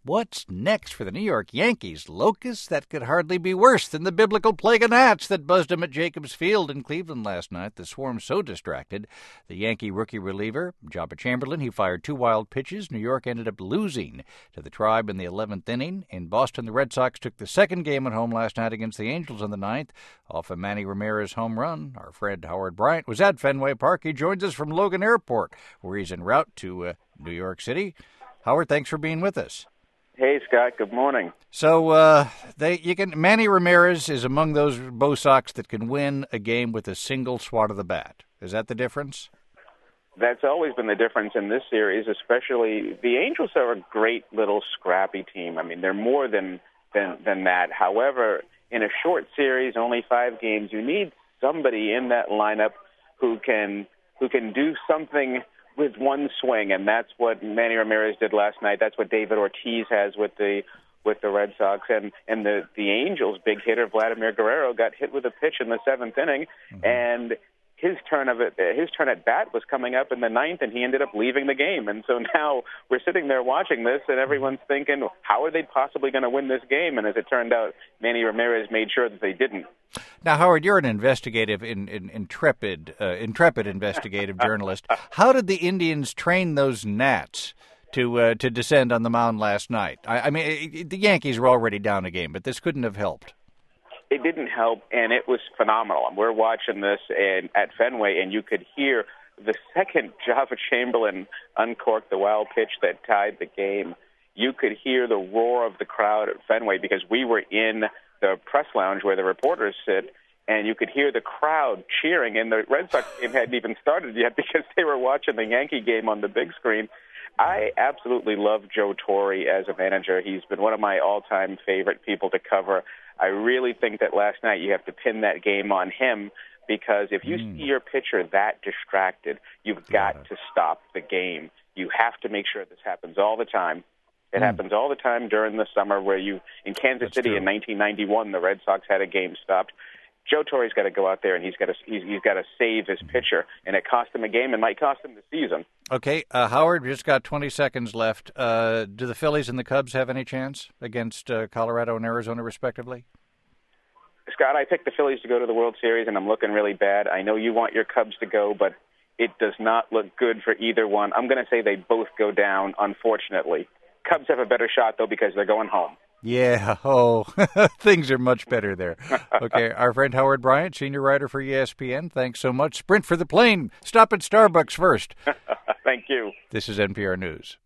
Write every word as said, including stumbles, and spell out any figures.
What's next for the New York Yankees? Locusts? That could hardly be worse than the biblical plague of gnats that buzzed them at Jacobs Field in Cleveland last night. The swarm so distracted. The Yankee rookie reliever, Joba Chamberlain, he fired two wild pitches. New York ended up losing to the Tribe in the eleventh inning. In Boston, the Red Sox took the second game at home last night against the Angels in the ninth off a Manny Ramirez home run. Our friend Howard Bryant was at Fenway Park. He joins us from Logan Airport, where he's en route to uh, New York City. Howard, thanks for being with us. Hey, Scott. Good morning. So, uh, they you can Manny Ramirez is among those Bo Sox that can win a game with a single swat of the bat. Is that the difference? That's always been the difference in this series, especially the Angels are a great little scrappy team. I mean, they're more than than, than that. However, in a short series, only five games, you need somebody in that lineup who can who can do something with one swing, and that's what Manny Ramirez did last night. That's what David Ortiz has with the with the Red Sox, and and the the Angels' big hitter Vladimir Guerrero got hit with a pitch in the seventh inning, mm-hmm. and his turn of it, his turn at bat was coming up in the ninth, and he ended up leaving the game. And so now we're sitting there watching this, and everyone's thinking, how are they possibly going to win this game? And as it turned out, Manny Ramirez made sure that they didn't. Now, Howard, you're an investigative, in, in, intrepid, uh, intrepid investigative journalist. How did the Indians train those gnats to uh, to descend on the mound last night? I, I mean, it, it, the Yankees were already down a game, but this couldn't have helped. It didn't help, and it was phenomenal. And we're watching this and, at Fenway, and you could hear the second Joba Chamberlain uncorked the wild pitch that tied the game. You could hear the roar of the crowd at Fenway because we were in the press lounge where the reporters sit, and you could hear the crowd cheering, and the Red Sox game hadn't even started yet because they were watching the Yankee game on the big screen. I absolutely love Joe Torre as a manager. He's been one of my all-time favorite people to cover. I really think that last night you have to pin that game on him because if you mm. see your pitcher that distracted, you've got to stop the game. You have to make sure this happens all the time. It mm. happens all the time during the summer where you, in Kansas That's City true. in nineteen ninety-one, the Red Sox had a game stopped. Joe Torre's got to go out there and he's got to he's, he's got to save his pitcher, and it cost him a game and might cost him the season. Okay, uh, Howard, we just got twenty seconds left. Uh, do the Phillies and the Cubs have any chance against uh, Colorado and Arizona, respectively? Scott, I picked the Phillies to go to the World Series, and I'm looking really bad. I know you want your Cubs to go, but it does not look good for either one. I'm going to say they both go down, unfortunately. Cubs have a better shot, though, because they're going home. Yeah, oh, things are much better there. Okay, our friend Howard Bryant, senior writer for E S P N, thanks so much. Sprint for the plane. Stop at Starbucks first. Thank you. This is N P R News.